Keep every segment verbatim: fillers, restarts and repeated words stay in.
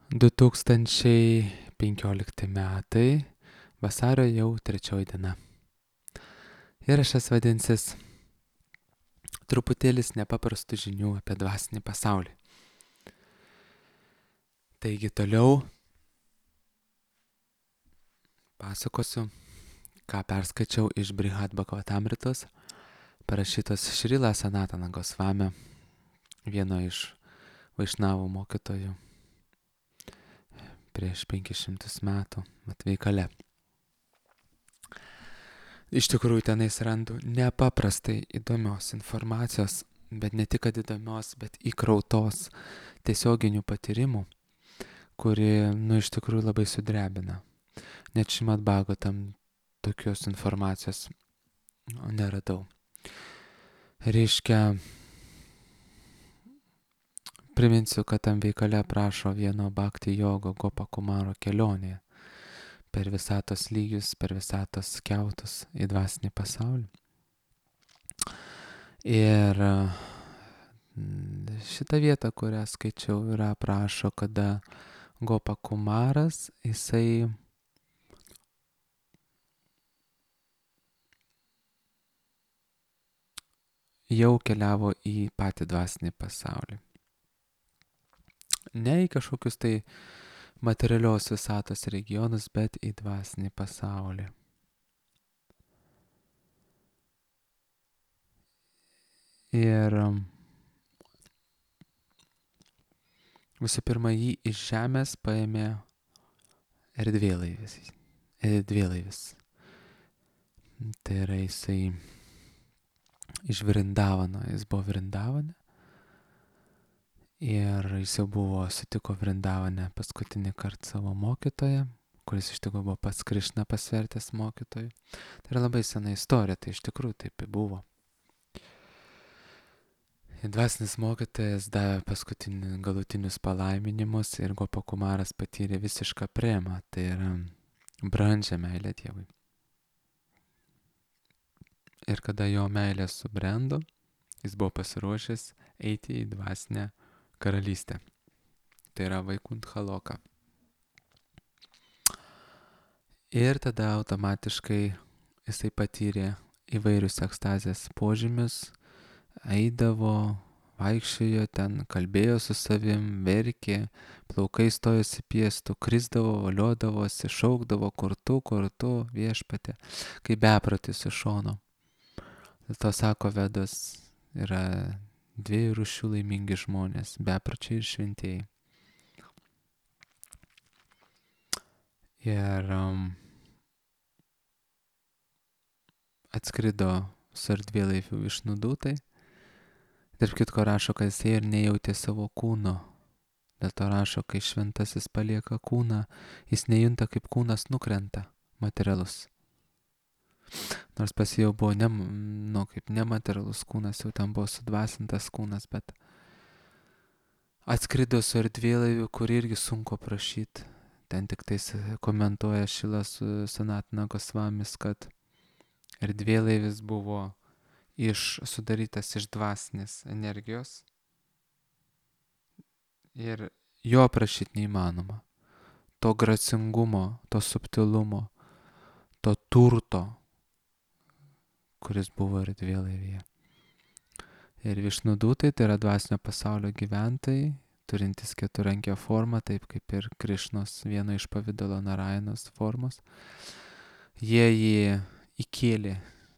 du tūkstančiai penkiolikti metai, vasario jau trečioji diena. Įrašas vadinsis truputėlis nepaprastų žinių apie dvasinį pasaulį. Taigi toliau pasakosiu, ką perskaičiau iš Brihad Bhagavatamritos, parašytos Šrila Sanatana Gosvamio, vieno iš Vaišnavų mokytojų prieš penkis šimtus metų Matveikale. Iš tikrųjų tenais randu nepaprastai įdomios informacijos, bet ne tik kad įdomios, bet įkrautos tiesioginių patyrimų, kuri, nu, iš tikrųjų labai sudrebina. Net Šrimad Bhagavatam tokios informacijos neradau. Reiškia, priminsiu, kad tam veikale aprašo vieno bhakti jogo Gopa Kumaro kelionėje per visatos lygius, per visatos skiautus į dvasinį pasaulį. Ir šitą vietą, kurią skaičiau, yra aprašo, kada Gopa Kumaras, jisai jau keliavo į patį dvasinį pasaulį. Ne į kažkokius tai materialios visatos regionus, bet į dvasinį pasaulį. Ir visų pirma, jį iš žemės paėmė erdvėlaivis. erdvėlaivis. Tai yra jisai iš Vrindavano, jis buvo Vrindavane. Ir jis jau buvo, sutiko Vrindavane paskutinį kartą savo mokytoją, kuris iš tikrųjų buvo pats Krišna pasvertęs mokytojui. Tai yra labai sena istorija, tai iš tikrųjų taip ir buvo. Dvasinis mokytojas davė paskutinį galutinius palaiminimus ir Gopa Kumaras patyrė visišką premą, tai yra brandžią meilę Dievui. Ir kada jo meilė subrendo, jis buvo pasiruošęs eiti į dvasinę karalystę. Tai yra Vaikuntha Loka. Ir tada automatiškai jisai patyrė įvairius ekstazės požymius, eidavo, vaikščiojo ten, kalbėjo su savim, verkė, plaukai stojosi piestų, krisdavo, valiodavosi, šaukdavo, kur tu, kur tu, viešpatė, kaip bepratis iš šono. Dėl to sako Vedos, yra dviejų rūšių laimingi žmonės, bepračiai ir šventieji. Ir um, atskrido su erdvėlaiviu iš Nudutai. Tarp kitko rašo, kad jis ir nejautė savo kūno. Dėl to rašo, kai šventasis palieka kūną, jis nejunta, kaip kūnas nukrenta, materialus. Nors pas jau buvo ne, nu, kaip nematerialus kūnas, jau ten buvo sudvasintas kūnas, bet atskrido su erdvėlaiviu, kur irgi sunku prašyti. Ten tik tais komentuoja Šilas Sanatana Gosvamis, kad erdvėlaivis buvo iš, sudarytas iš dvasinės energijos ir jo prašyti neįmanoma. To gracingumo, to subtilumo, to turto, kuris buvo erdvėlaivyje. Ir Višnudutai, tai yra dvasinio pasaulio gyventojai, turintys keturankę formą, taip kaip ir Krišnos vieno iš pavidalo Narainos formos. Jie jį įkėlė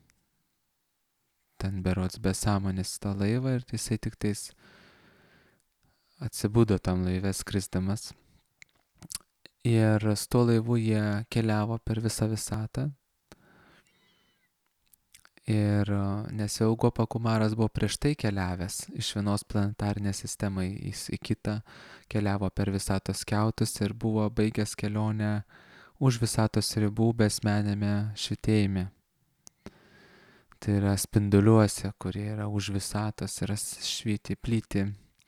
ten berods be sąmonės tą laivą ir jisai tik tais atsibudo tam laive skrisdamas. Ir su tuo laivu jie keliavo per visą visatą. Ir nes jau Gopa Kumaras buvo prieš tai keliavęs iš vienos planetarinės sistemai į, į kitą, keliavo per visatos skiautus ir buvo baigęs kelionę už visatos ribų besmenėme švitėjime. Tai yra spinduliuose, kurie yra už visatos, yra švyti, plyti.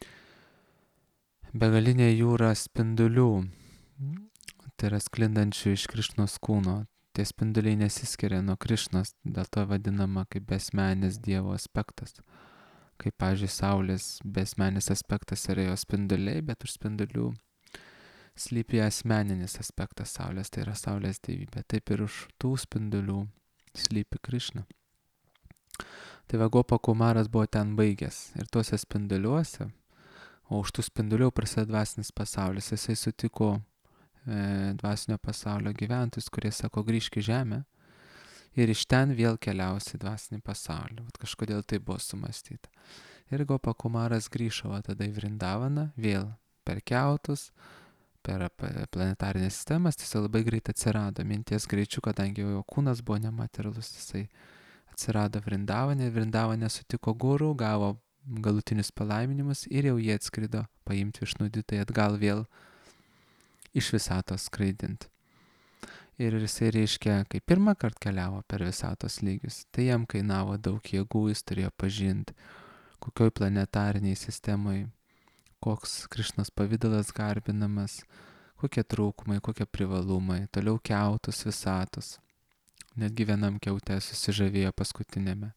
Begalinė jūra spindulių, tai yra sklindančių iš Krišnos kūno. Tie spinduliai nesiskiria nuo Krišnos, dėl to vadinama kaip besmenis Dievo aspektas. Kaip, pavyzdžiui, Saulės besmenis aspektas yra jo spinduliai, bet už spindulių slypi asmeninis aspektas Saulės, tai yra Saulės dievybė. Taip ir už tų spindulių slypi Krišna. Tai va Gopa Kumaras buvo ten baigęs ir tuose spinduliuose, o už tų spindulių prasideda dvasinis pasaulis. Jisai sutiko e, dvasinio pasaulio gyventojus, kurie sako, grįžk į žemę ir iš ten vėl keliausi į dvasinį pasaulį. Vat kažkodėl tai buvo sumastyta. Ir Gopa Kumaras grįžo va, tada į Vrindavaną, vėl per keltus, per planetarinės sistemas, tiesiog labai greit atsirado minties greičiu, kadangi jo kūnas buvo nematerialus, jisai atsirado Vrindavane, Vrindavane sutiko guru, gavo galutinius palaiminimus ir jau jie atskrido paimti išnudytai atgal vėl iš visatos skraidint. Ir jisai reiškia, kai pirmą kartą keliavo per visatos lygius, tai jam kainavo daug jėgų, jis turėjo pažinti, kokioj planetariniai sistemai, koks Krišnos pavidalas garbinamas, kokie trūkumai, kokie privalumai, toliau kiautus visatos. Netgi vienam kiaute susižavėjo paskutinėme.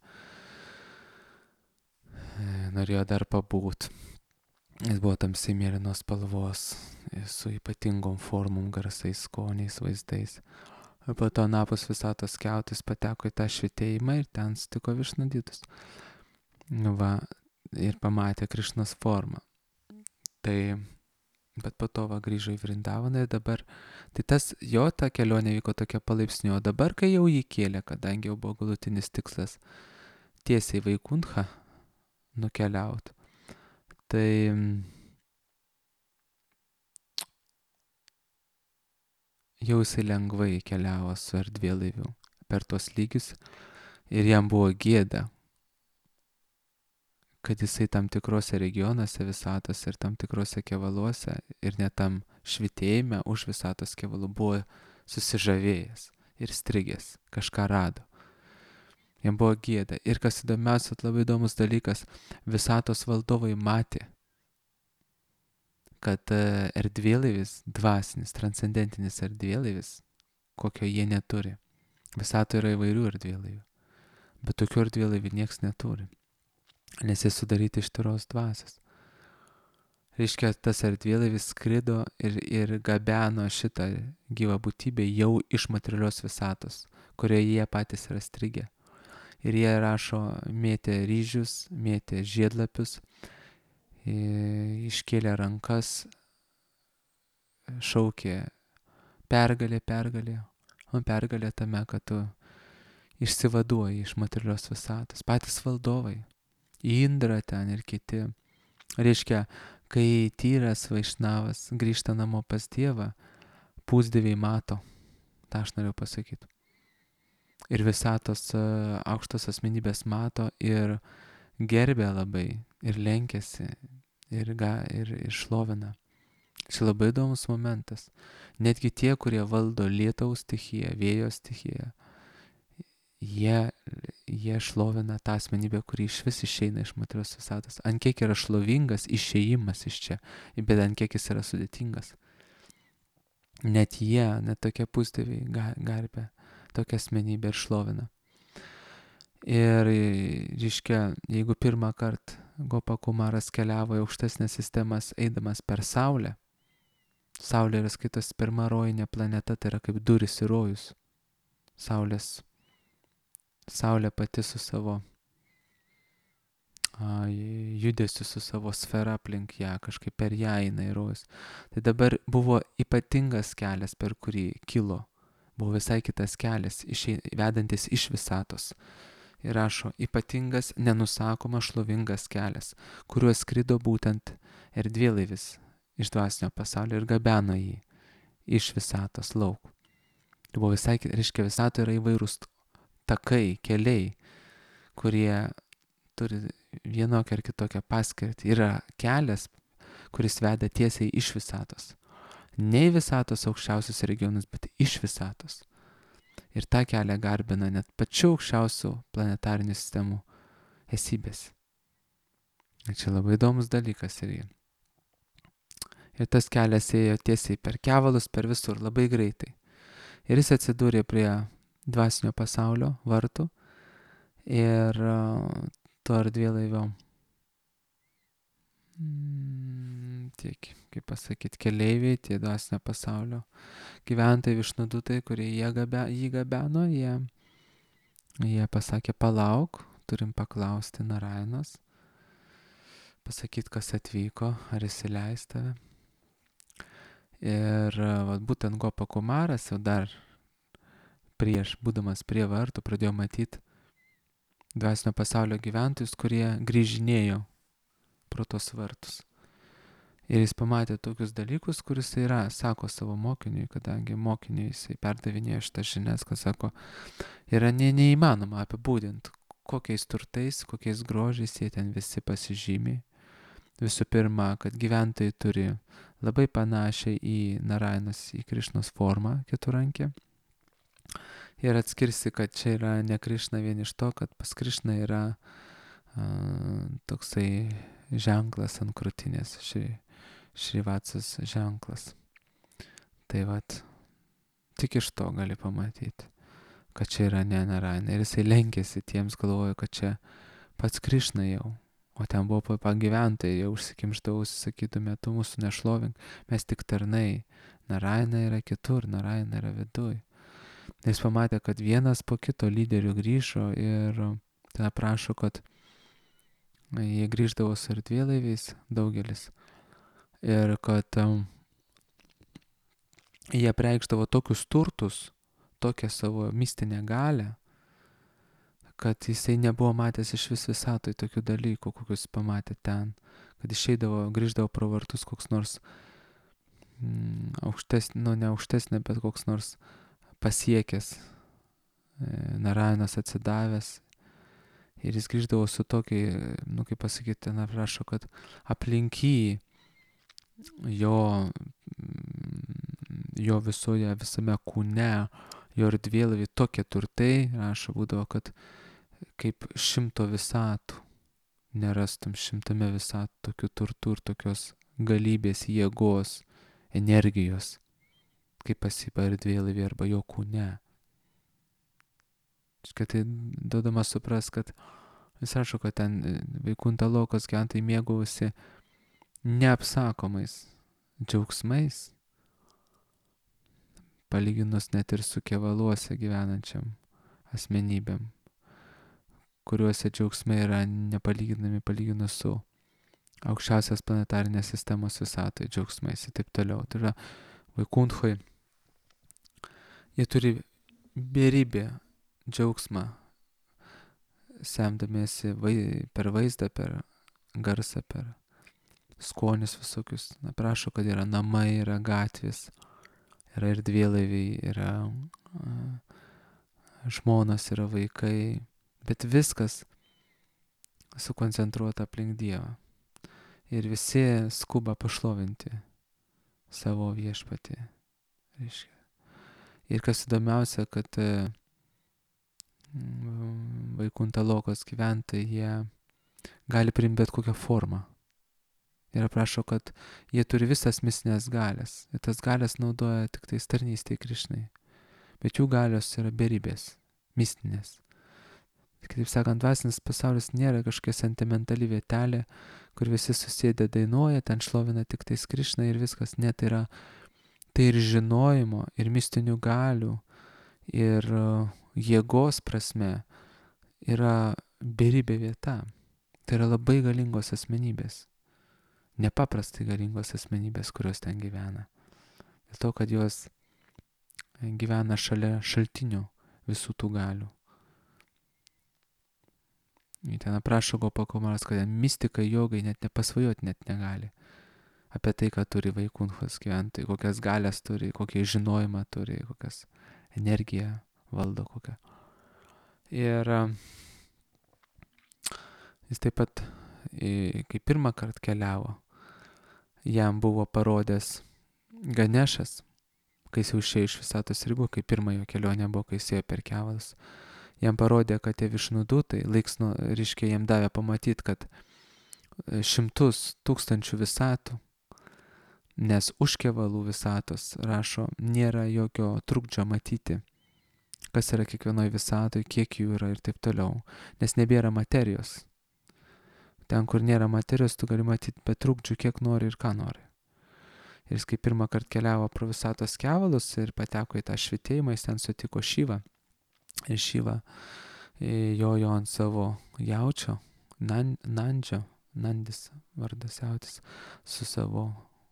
Norėjo dar pabūt. Jis buvo tamsiai mėlynos spalvos, su ypatingom formom, garsais, skoniais, vaizdais. Ir po to napus visatos kiautis pateko į tą švitėjimą ir ten sutiko višnudytus. Va, ir pamatė Krišnos formą. Tai, bet po to va grįžo į Vrindavaną ir dabar, tai tas jo ta kelionė vyko tokia palaipsniui, o dabar, kai jau jį kėlė, kadangi jau buvo galutinis tikslas tiesiai į Vaikuntchą nukeliauti, tai jau jisai lengvai keliavo su erdvėlaiviu per tuos lygius ir jam buvo gėda, kad jisai tam tikrose regionuose visatos ir tam tikrose kevaluose ir net tam švitėjime už visatos kevalų buvo susižavėjęs ir strigęs, kažką rado. Jam buvo gėda. Ir kas įdomiausia, labai įdomus dalykas, visatos valdovai matė, kad erdvėlaivis, dvasinis, transcendentinis erdvėlaivis, kokio jie neturi. Visatoje yra įvairių erdvėlaivių, bet tokių erdvėlaivių nieks neturi. Nes jie sudaryti iš tyros dvasios. Reiškia, tas erdvėlaivis skrido ir, ir gabeno šitą gyvą būtybę jau iš materialios visatos, kurioje jie patys yra strigę. Ir jie rašo, mėtė ryžius, mėtė žiedlapius, iškėlė rankas, šaukė pergalė, pergalė, o pergalė tame, kad tu išsivaduoji iš materialios visatos. Patys valdovai. Indra ten ir kiti. Reiškia, kai tyras vaišnavas grįžta namo pas Dievą, pusdieviai mato. Ta aš norėjau pasakyti. Ir visatos aukštos asmenybės mato ir gerbė labai, ir lenkėsi, ir, ga, ir, ir šlovina. Čia labai įdomus momentas. Netgi tie, kurie valdo lietaus stichiją, vėjo stichiją, Jie, jie šlovina tą asmenybę, kuri iš vis išeina iš materialios visatos. Ant kiek yra šlovingas išėjimas iš čia, bet ant kiek jis yra sudėtingas. Net jie, net tokie pusdieviai garbė tokią asmenybę ir šlovina. Ir, reiškia, jeigu pirmą kartą Gopa Kumaras keliavo į aukštesnės sistemas eidamas per Saulę, Saulė yra skaitos pirma rojinė planeta, tai yra kaip duris į rojus. Saulės Saulė pati su savo a, judesiu, su savo sfera aplink ją, kažkaip per ją eina į rojus. Tai dabar buvo ypatingas kelias, per kurį kilo. Buvo visai kitas kelias, išė, vedantis iš visatos. Ir rašo, ypatingas, nenusakomas, šlovingas kelias, kuriuo skrido būtent erdvėlaivis iš dvasinio pasaulio ir gabeno jį iš visatos lauk. Tai buvo visai, reiškia, visatoje yra įvairūs takai, keliai, kurie turi vienokią ar kitokią paskirtį. Yra kelias, kuris veda tiesiai iš visatos. Ne į visatos aukščiausius regionus, bet iš visatos. Ir tą kelią garbina net pačių aukščiausių planetarinių sistemų esybės. Ir čia labai įdomus dalykas irgi. Ir tas kelias ėjo tiesiai per kevalus, per visur, labai greitai. Ir jis atsidūrė prie dvasinio pasaulio vartų ir uh, to erdvėlaivio mm, tie, kaip pasakyti, keleiviai, tie dvasinio pasaulio gyventojai Višnudutai, kurie jie gabe, jį gabeno, jie, jie pasakė, palauk, turim paklausti Narainos, pasakyti, kas atvyko, ar įsileis tave. Ir vat, būtent Gopa Kumaras jau dar prieš, būdamas prie vartų, pradėjo matyti dvasinio pasaulio gyventojus, kurie grįžinėjo pro tos vartus. Ir jis pamatė tokius dalykus, kuris yra, sako savo mokiniui, kadangi mokiniui jisai perdavinėjo šitas žinias, kad sako, yra ne, neįmanoma apibūdinti, kokiais turtais, kokiais grožiais jie ten visi pasižymi. Visų pirma, kad gyventojai turi labai panašiai į Narainos, į Krišnos formą keturrankė. Ir atskirsi, kad čia yra ne Krišna vien iš to, kad pas Krišną yra uh, toksai ženklas ant krūtinės, ši, Šrivacos ženklas. Tai vat, tik iš to gali pamatyti, kad čia yra ne Naraina. Ir jisai lenkėsi tiems, galvojo, kad čia pats Krišna jau. O ten buvo pagyventojai, jau užsikimšdavausi, sakytume, tu mūsų nešlovink, mes tik tarnai. Naraina yra kitur, Naraina yra viduj. Jis pamatė, kad vienas po kito lyderių grįžo ir ten aprašo, kad jie grįždavo su erdvėlaiviais, daugelis. Ir kad um, jie preikšdavo tokius turtus, tokią savo mistinę galę, kad jisai nebuvo matęs iš vis visatoj tokių dalykų, kokius pamatė ten. Kad išeidavo, grįždavo pro vartus koks nors mm, aukštesnė, nu ne aukštesnė, bet koks nors pasiekęs, e, Narainas atsidavęs. Ir jis grįždavo su tokiai, nu kaip pasakyti, ten aprašo, kad aplink jį jo, jo visoje, visame kūne, jo erdvėlaivy tokie turtai, rašo, būdavo, kad kaip šimto visatų, nerastum šimtame visatų tokių turtų ir tokios galybės, jėgos, energijos, kaip pasipa erdvėlaivy arba jo kūne. Kad tai duodama supras, kad jis rašo, kad ten Vaikunta Lokos gyventojai mėgavosi neapsakomais džiaugsmais, palyginus net ir su Kevaluose gyvenančiam asmenybėm, kuriuose džiaugsmai yra nepalyginami palyginus su aukščiausias planetarinės sistemos visatoje džiaugsmais ir taip toliau. Tai yra Vaikuntoj, jie turi beribę džiaugsmą, semdamiesi vai, per vaizdą, per garsą, per skonius visokius. Na, prašo, kad yra namai, yra gatvės, yra erdvėlaiviai, yra a, žmonos, yra vaikai, bet viskas sukoncentruota aplink Dievą. Ir visi skuba pašlovinti savo viešpatį. Ir kas įdomiausia, kad Vaikunta Lokos gyventojai, jie gali priimti bet kokią formą. Ir aprašo, kad jie turi visas mistinės galias. Ir tas galias naudoja tik tai tarnystei Krišnai. Bet jų galios yra beribės, mistinės. Kitaip sakant, dvasinis pasaulis nėra kažkokia sentimentali vietelė, kur visi susėdę dainuoja, ten šlovina tik tais Krišną ir viskas. Ne, tai yra tai ir žinojimo, ir mistinių galių, ir uh, jėgos prasme yra beribė vieta. Tai yra labai galingos asmenybės. Nepaprastai galingos asmenybės, kurios ten gyvena. Dėl to, kad jos gyvena šalia šaltinio visų tų galių. Ir ten aprašo Gopa Kumaras, kad mistikai, jogai net nepasvajoti net negali. Apie tai, ką turi Vaikuntos gyventojai, kokias galias turi, kokį žinojimą turi, kokias energiją valdo kokią. Ir jis taip pat, kai pirmą kartą keliavo, jam buvo parodęs Ganešas, kai jis jau išėjo iš visatos ribų, kai pirma jo kelionė buvo, kai jis ėjo per kevalus. Jam parodė, kad tie Višnudutai, laiksno, reiškia, jam davė pamatyti, kad šimtus tūkstančių visatų, nes už kevalų visatos, rašo, nėra jokio trukdžio matyti, kas yra kiekvienoje visatoje, kiek jų yra ir taip toliau, nes nebėra materijos. ten, kur nėra materijos, tu gali matyti be trukdžių, kiek nori ir ką nori. Ir jis kai pirmą kartą keliavo pro visatos kevalus ir pateko į tą švitėjimą, jis ten sutiko Šyvą. Ir Šyva jojo ant savo jaučio, nan, Nandžio, Nandis vardas jautis, su savo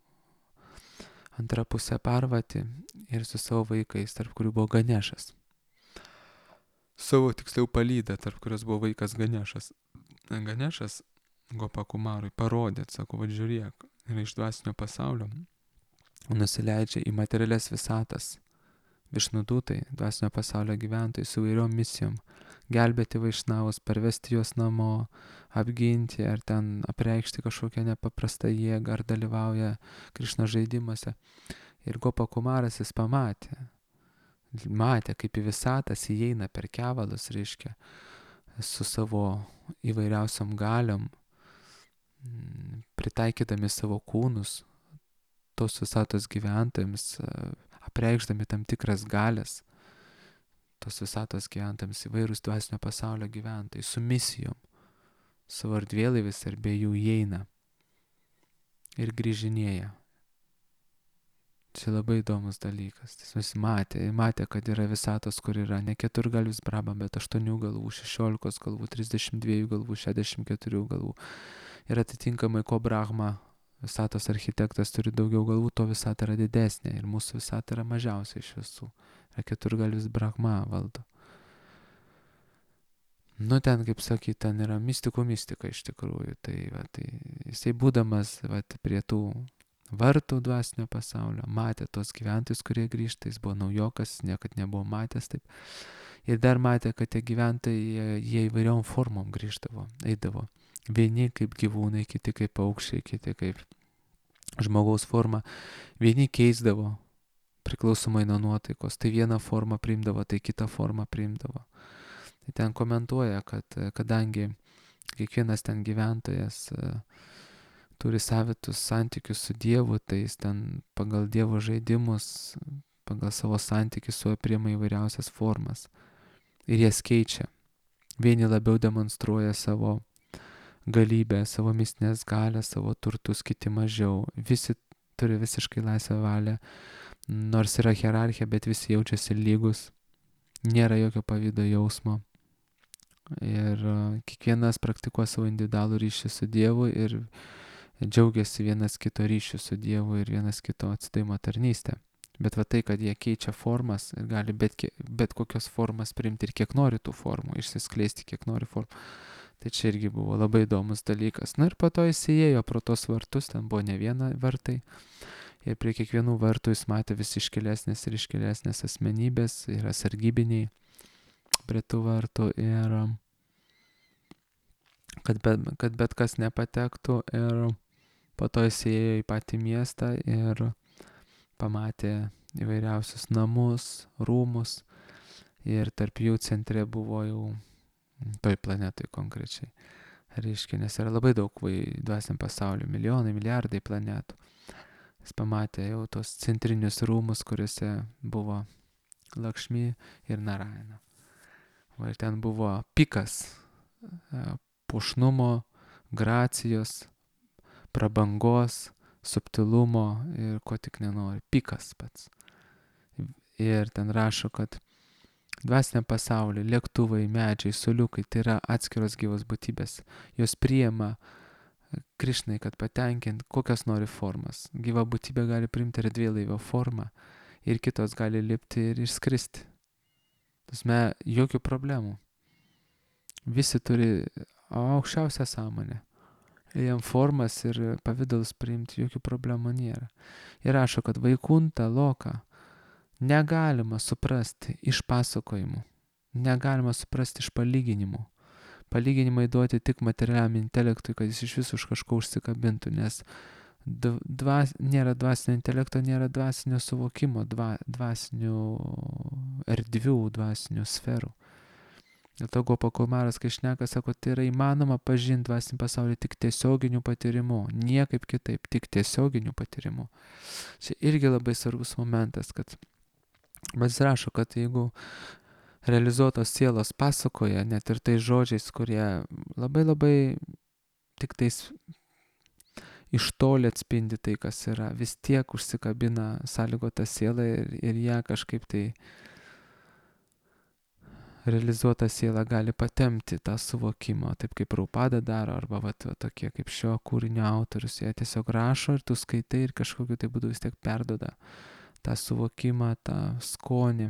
antra pusė Parvati ir su savo vaikais, tarp kurių buvo Ganešas. Savo tiksliau palyda, tarp kurios buvo vaikas Ganešas. Ganešas Gopakumarui parodė, sako, va žiūrėk, yra iš dvasinio pasaulio, nusileidžia į materialias visatas. Višnudūtai, dvasinio pasaulio gyventojai su įvairiom misijom, gelbėti vaišnavus, parvesti juos namo, apginti ar ten apreikšti kažkokią nepaprastą jėgą ar dalyvauja Krišna žaidimuose. Ir Gopakumaras jis pamatė, matė, kaip į visatas įeina per kevalus, reiškia, su savo įvairiausiom galiom, pritaikydami savo kūnus, tos visatos gyventojams, apreikšdami tam tikras galės, tos visatos gyventojams įvairūs dvasinio pasaulio gyventojai, su misijom, savo erdvėlaivis ir be jų įeina ir grįžinėja. Čia labai įdomus dalykas. Jis matė, matė, kad yra visatos, kur yra ne keturgalvis Brahma, bet aštuonių galvų, šešiolikos galvų, trisdešimt dviejų galvų, šešiasdešimt keturių galvų. Ir atitinkamai, ko Brahma visatos architektas turi daugiau galvų, to visata yra didesnė. Ir mūsų visata yra mažiausia iš visų. Yra keturgalvis Brahma valdo. Nu ten, kaip sakyt, ten yra mistikų mistika iš tikrųjų. Tai, va, tai jisai būdamas va, prie tų vartų dvasinio pasaulio, matė tos gyventojus, kurie grįžta, jis buvo naujokas, jis niekad nebuvo matęs taip. Ir dar matė, kad tie gyventojai, jie, jie įvairiom formom grįždavo, eidavo. Vieni kaip gyvūnai, kiti kaip paukščiai, kiti kaip žmogaus forma. Vieni keisdavo priklausomai nuo nuotaikos. Tai vieną formą priimdavo, tai kitą formą priimdavo. Tai ten komentuoja, kad kadangi kiekvienas ten gyventojas turi savitus santykius su Dievu, tai jis ten pagal Dievo žaidimus, pagal savo santykius su juo priima įvairiausias formas. Ir jas keičia. Vieni labiau demonstruoja savo galybę, savo mistinės galę, savo turtus, kiti mažiau. Visi turi visiškai laisvę valią, nors yra hierarchija, bet visi jaučiasi lygus. Nėra jokio pavydo jausmo. Ir kiekvienas praktikuoja savo individualų ryšį su Dievu ir džiaugiasi vienas kito ryšių su Dievu ir vienas kito atsidavimo tarnystę. Bet va tai, kad jie keičia formas ir gali bet, bet kokios formas priimti ir kiek nori tų formų, išsiskleisti kiek nori formų. Tai čia irgi buvo labai įdomus dalykas. Na ir po to jis įėjo pro tos vartus, ten buvo ne viena vartai. Ir prie kiekvienų vartų jis matė vis iškilesnės ir iškilesnės asmenybės, yra sargybiniai prie tų vartų ir kad bet, kad bet kas nepatektų. Ir po to jis įėjo į patį miestą ir pamatė įvairiausius namus, rūmus ir tarp jų centre buvo jau toj planetoj konkrečiai. Reiškia, nes yra labai daug dvasiniam pasauliu, milijonai, milijardai planetų. Jis pamatė jau tos centrinius rūmus, kuriuose buvo Lakšmi ir Narayana. Ir ten buvo pikas puošnumo, gracijos, prabangos, subtilumo ir ko tik nenori. Pikas pats. Ir ten rašo, kad dvasiniam pasauliu lėktuvai, medžiai, suliukai tai yra atskiros gyvos būtybės. Jos priima Krišnai, kad patenkint kokias nori formas. Gyva būtybė gali priimti erdvėlaivio formą ir kitos gali lipti ir išskristi. Tasme, jokių problemų. Visi turi aukščiausią sąmonę. Jam formas ir pavidalus priimti jokių problemų nėra. Ir rašo, kad vaikunta, loka negalima suprasti iš pasakojimų, negalima suprasti iš palyginimų. Palyginimai duoti tik materialiam intelektui, kad jis iš visų už kažko užsikabintų, nes dvas, nėra dvasinio intelekto, nėra dvasinio suvokimo, dva, dvasinių erdvių, dvasinių sferų. Dėl to Gopakumaras, kai šneka, sako, tai yra įmanoma pažinti dvasinį pasaulį tik tiesioginiu patyrimu, niekaip kitaip, tik tiesioginiu patyrimu. Čia irgi labai svarbus momentas, kad man rašo, kad jeigu realizuotos sielos pasakoja, net ir tai žodžiais, kurie labai labai tik tais iš toli atspindi tai, kas yra. Vis tiek užsikabina sąlygota siela ir, ir ją kažkaip tai realizuota siela gali patemti tą suvokimą, taip kaip Prabhupada daro, arba va, va, tokie kaip šio kūrinio autorius. Jie tiesiog rašo ir tu skaitai ir kažkokiu tai būdu vis tiek perdoda tą suvokimą, tą skonį.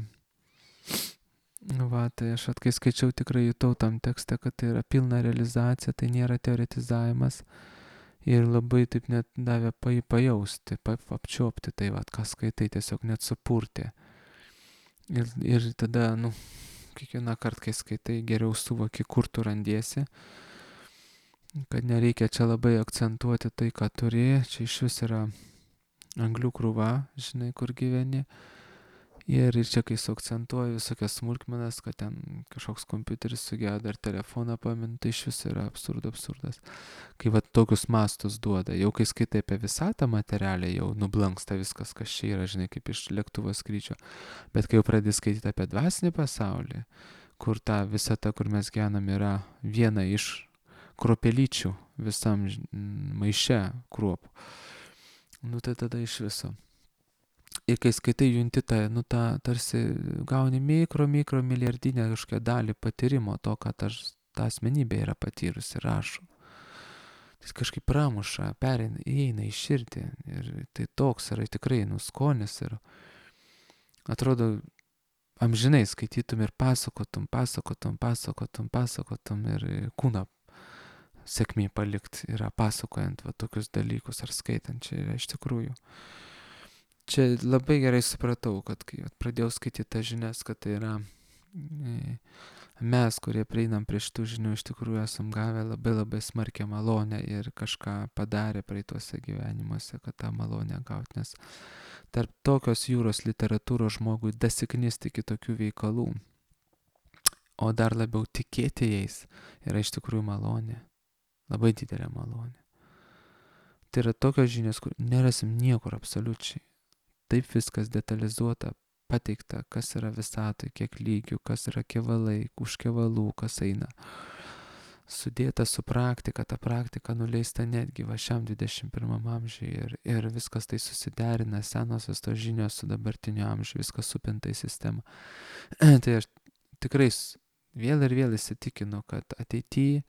Va, tai aš at, kai skaičiau, tikrai jutau tam tekste, kad tai yra pilna realizacija, tai nėra teoretizavimas. Ir labai taip net davė pajausti, apčiopti tai, va, ką skaitai, tiesiog net supurtė. Ir, ir tada, nu, kiekvieną kartą, kai skaitai, geriau suvoki, kur tu randiesi, kad nereikia čia labai akcentuoti tai, ką turi, čia iš vis yra anglių krūva, žinai, kur gyveni. Ir čia, kai suakcentuoju visokias smulkmenas, kad ten kažkoks kompiuteris sugedo ar telefoną pamin, tai iš vis yra absurdo absurdas. Kai va tokius mastus duoda, jau kai skaitai apie visatą materialę, jau nublanksta viskas, kas čia yra, žinai, kaip iš lėktuvo skrydžio. Bet kai jau pradedi skaityti apie dvasinį pasaulį, kur ta visata, kur mes gyvenam, yra viena iš kruopelyčių visam maiše kruopų, nu tai tada iš viso. Ir kai skaitai, junti tą, nu tą, tarsi gauni mikro, mikro milijardinę kažkokią dalį patyrimo to, ką ta, ta asmenybė yra patyrusi, rašo. Tai kažkaip pramuša, pereina, įeina į širdį. Ir tai toks yra tikrai, nu, skonis. Ir atrodo, amžinai skaitytum ir pasakotum, pasakotum, pasakotum, pasakotum ir kūną sėkmė palikt yra pasakojant va tokius dalykus ar skaitant. Čia yra iš tikrųjų. Čia labai gerai supratau, kad kai pradėjau skaityti tas žinias, kad tai yra mes, kurie prieinam prie šitų žinių, iš tikrųjų esam gavę labai labai smarkę malonę ir kažką padarė praeituose gyvenimuose, kad tą malonę gauti. Nes tarp tokios jūros literatūros žmogui dasiknisti kitokių veikalų, o dar labiau tikėti jais, yra iš tikrųjų malonė. Labai didelė malonė. Tai yra tokios žinios, kur nerasim niekur absoliučiai. Taip viskas detalizuota, pateikta, kas yra visatoj, kiek lygių, kas yra kevalai, už kevalų, kas eina. Sudėta su praktika, ta praktika nuleista netgi va šiam dvidešimt pirmam amžiui ir, ir viskas tai susiderina, senosios tos žinios su dabartiniu amžiu, viskas supinta į sistemą. Tai aš tikrai vėl ir vėl įsitikinu, kad ateityje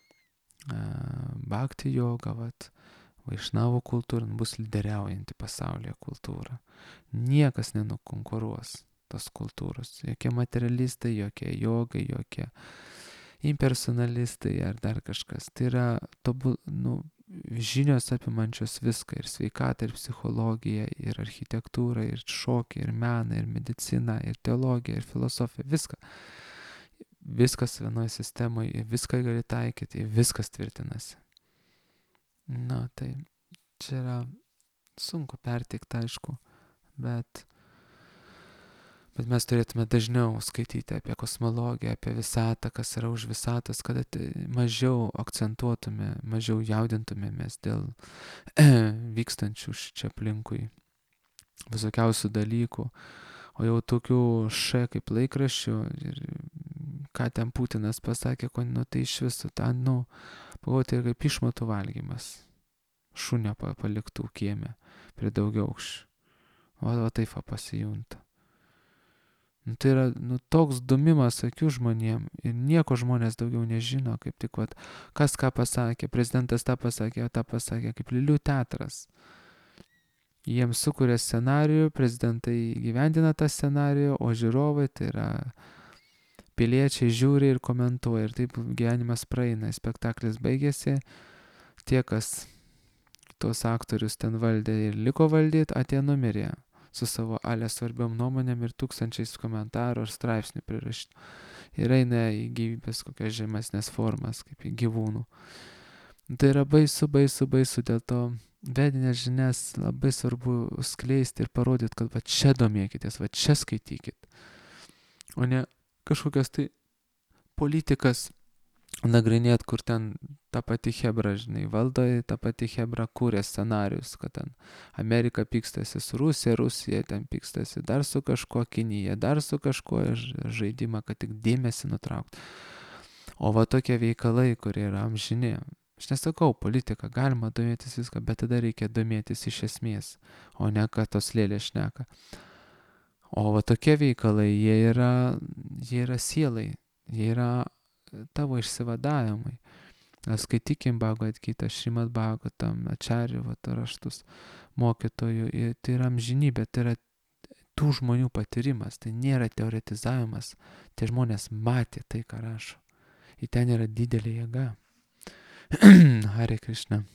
bhakti joga, vat, vaišnavų kultūra bus lyderiaujanti pasaulyje kultūra. Niekas nenukonkuruos tos kultūros. Jokie materialistai, jokie jogai, jokie impersonalistai ar dar kažkas. Tai yra tobul, nu, žinios apimančios viską, ir sveikatą, ir psichologiją, ir architektūrą, ir šokį, ir meną, ir mediciną, ir teologiją, ir filosofiją, viską. Viskas vienoje sistemoje, viską gali taikyti, viskas tvirtinasi. Na, tai čia yra sunku perteikti, aišku, bet, bet mes turėtume dažniau skaityti apie kosmologiją, apie visatą, kas yra už visatos, kad mažiau akcentuotume, mažiau jaudintumėmės dėl vykstančių čia aplinkui visokiausių dalykų, o jau tokių š kaip laikraščių ir ką ten Putinas pasakė, ko, nu tai iš viso, tą, nu, pagalvoti ir kaip išmatų valgymas, šunio paliktų kieme prie daugiaaukščių. O, o taip va pasijunta. Nu, tai yra, nu, toks dumimas akių žmonėm ir nieko žmonės daugiau nežino, kaip tik, vat, kas ką pasakė, prezidentas tą pasakė, o tą pasakė, kaip lėlių teatras. Jiems sukuria scenarijų, prezidentai gyvendina tą scenarijų, o žiūrovai, tai yra piliečiai, žiūri ir komentuoja. Ir taip gyvenimas praeina, spektaklis baigėsi, tie, kas tuos aktorius ten valdė ir liko valdyti, atėjo numirė su savo ale svarbiom nuomonėm ir tūkstančiais komentarų ir straipsnių prirašytų. Ir eina į gyvybės kokias žemesnės formas, kaip į gyvūnų. Tai yra baisu, baisu, baisu, dėl to vedinės žinias labai svarbu skleisti ir parodyti, kad va čia domėkitės, va čia skaitykit. O ne kažkokias tai politikas nagrinėt, kur ten ta pati Hebra, žinai, valdo, ta pati Hebra kūrė scenarius, kad ten Amerika pykstasi su Rusija, Rusija ten pykstasi dar su kažkuo, Kinija dar su kažkuo žaidimą, kad tik dėmesį nutraukti. O va tokie veikalai, kurie yra amžini, Aš nesakau, politika, galima domėtis viską, bet tada reikia domėtis iš esmės, o ne ką tos lėlės šneka. O va tokie veikalai, jie yra, jie yra sielai, jie yra tavo išsivadavimai. Skaitykim Bhagavad Gita, Šrimad Bhagavatam, Ačarjų raštus mokytojų, ir tai yra amžinybė, tai yra tų žmonių patyrimas, tai nėra teoretizavimas, tie žmonės matė tai, ką rašo. Ir ten yra didelė jėga. Hare Krishna.